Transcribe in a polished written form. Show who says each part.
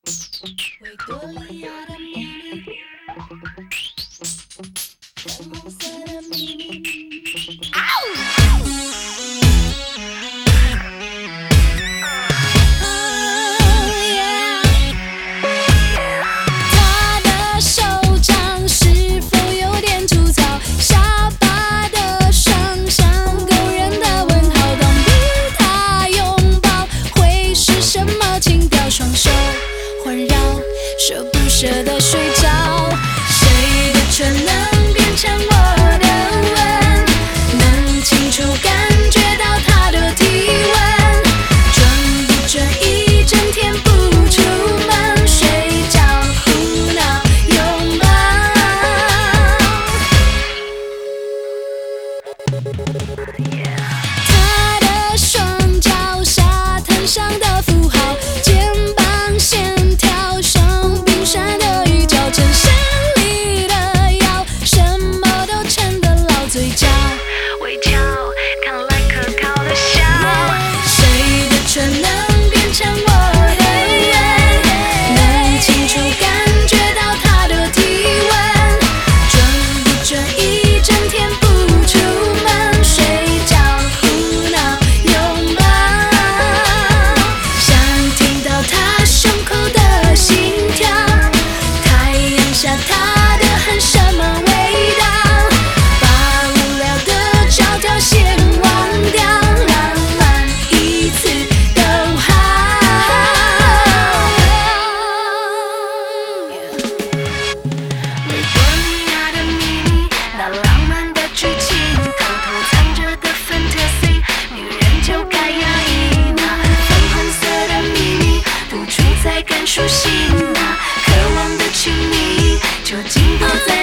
Speaker 1: 维多利亚的秘密，粉红色的秘密。他的手掌是否有点粗糙？下巴的双像狗人的问号。当与他拥抱，会是什么情调？双手环绕，舍不舍得睡着。谁的唇能变成我的吻？能清楚感觉到他的体温。准不准一整天不出门，睡觉胡闹拥抱。他的双脚沙滩上的符号，肩膀线条像冰山的预兆，衬衫里的腰什么都撑得牢，嘴角微翘，看来可靠的笑。谁的唇能变成我的眼？能清楚感觉到他的体温。准不准一整天不出门，睡觉胡闹拥抱。想听到他胸口的心跳，太阳下他的恨什么味道？把无聊的条条线忘掉，浪漫一次都好。维多利亚的秘密，那浪漫的剧情，偷偷藏着的 fantasy， 女人就该压抑那粉红色的秘密，突出才更舒心。那渴望的亲密，究竟躲在